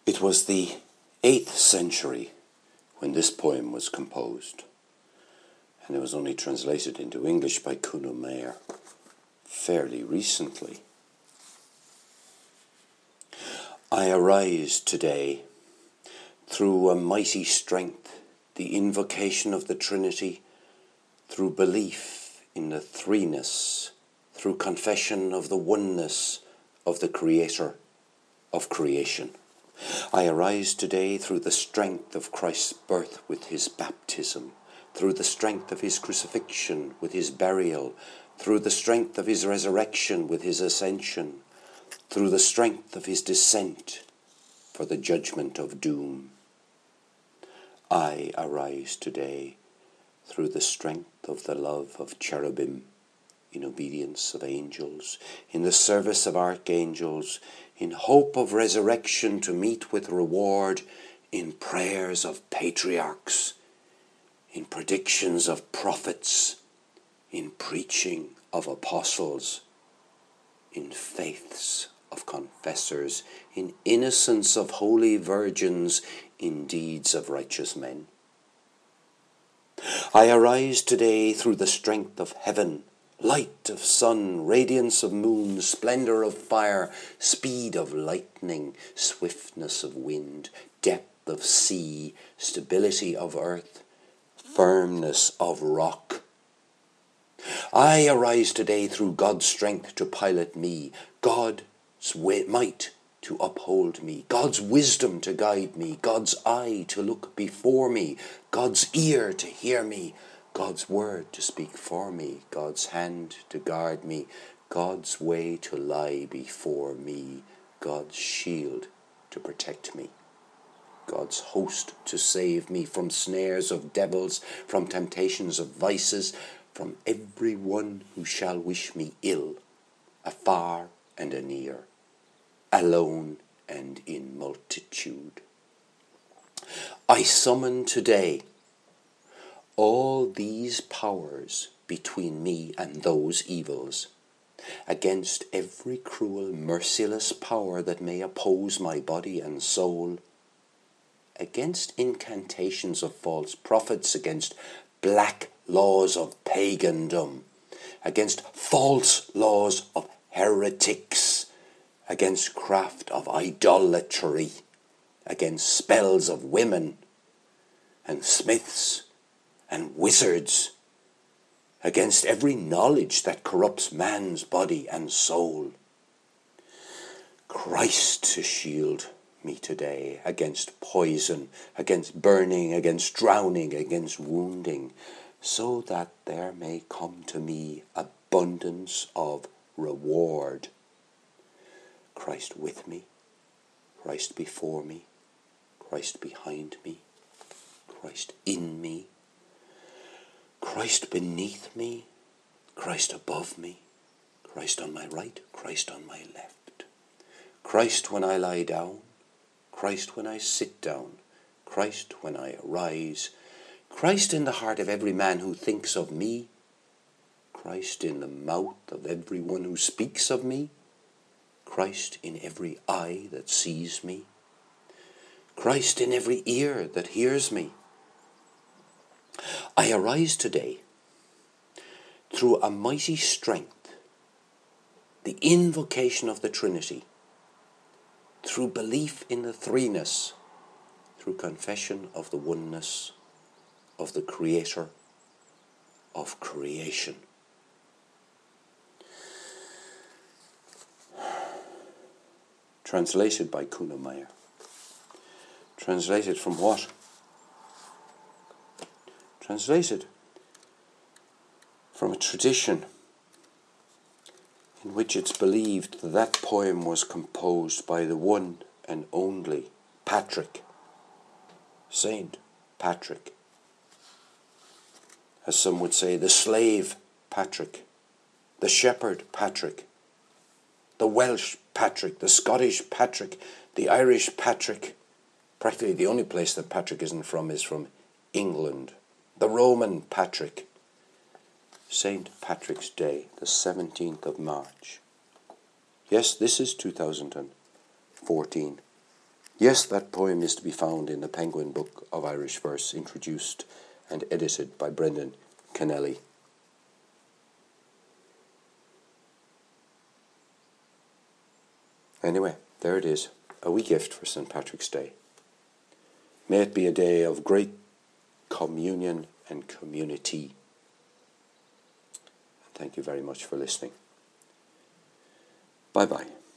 It was the 8th century when this poem was composed, and it was only translated into English by Kuno Meyer fairly recently. I arise today through a mighty strength, the invocation of the Trinity, through belief in the threeness, through confession of the oneness of the Creator of creation. I arise today through the strength of Christ's birth with his baptism, through the strength of his crucifixion with his burial, through the strength of his resurrection with his ascension, through the strength of his descent for the judgment of doom. I arise today through the strength of the love of cherubim, in obedience of angels, in the service of archangels, in hope of resurrection to meet with reward, in prayers of patriarchs, in predictions of prophets, in preaching of apostles, in faiths of confessors, in innocence of holy virgins, in deeds of righteous men. I arise today through the strength of heaven, light of sun, radiance of moon, splendour of fire, speed of lightning, swiftness of wind, depth of sea, stability of earth, firmness of rock. I arise today through God's strength to pilot me, God's might to uphold me, God's wisdom to guide me, God's eye to look before me, God's ear to hear me, God's word to speak for me, God's hand to guard me, God's way to lie before me, God's shield to protect me, God's host to save me from snares of devils, from temptations of vices, from every one who shall wish me ill, afar and anear, alone and in multitude. I summon today all these powers between me and those evils, against every cruel, merciless power that may oppose my body and soul, against incantations of false prophets, against black laws of pagandom, against false laws of heretics, against craft of idolatry, against spells of women and smiths and wizards, against every knowledge that corrupts man's body and soul. Christ to shield me today against poison, against burning, against drowning, against wounding, so that there may come to me abundance of reward. Christ with me, Christ before me, Christ behind me, Christ in me, Christ beneath me, Christ above me, Christ on my right, Christ on my left, Christ when I lie down, Christ when I sit down, Christ when I arise, Christ in the heart of every man who thinks of me, Christ in the mouth of everyone who speaks of me, Christ in every eye that sees me, Christ in every ear that hears me. I arise today through a mighty strength, the invocation of the Trinity, through belief in the threeness, through confession of the oneness of the Creator of creation. Translated by Kuno Meyer. Translated from what? Translated from a tradition in which it's believed that that poem was composed by the one and only Patrick, Saint Patrick. As some would say, the slave Patrick, the shepherd Patrick, the Welsh Patrick, the Scottish Patrick, the Irish Patrick. Practically the only place that Patrick isn't from is from England. The Roman Patrick. St. Patrick's Day, the 17th of March. Yes, this is 2014. Yes, that poem is to be found in the Penguin Book of Irish Verse, introduced and edited by Brendan Kennelly. Anyway, there it is, a wee gift for St. Patrick's Day. May it be a day of great communion and community. Thank you very much for listening. Bye-bye.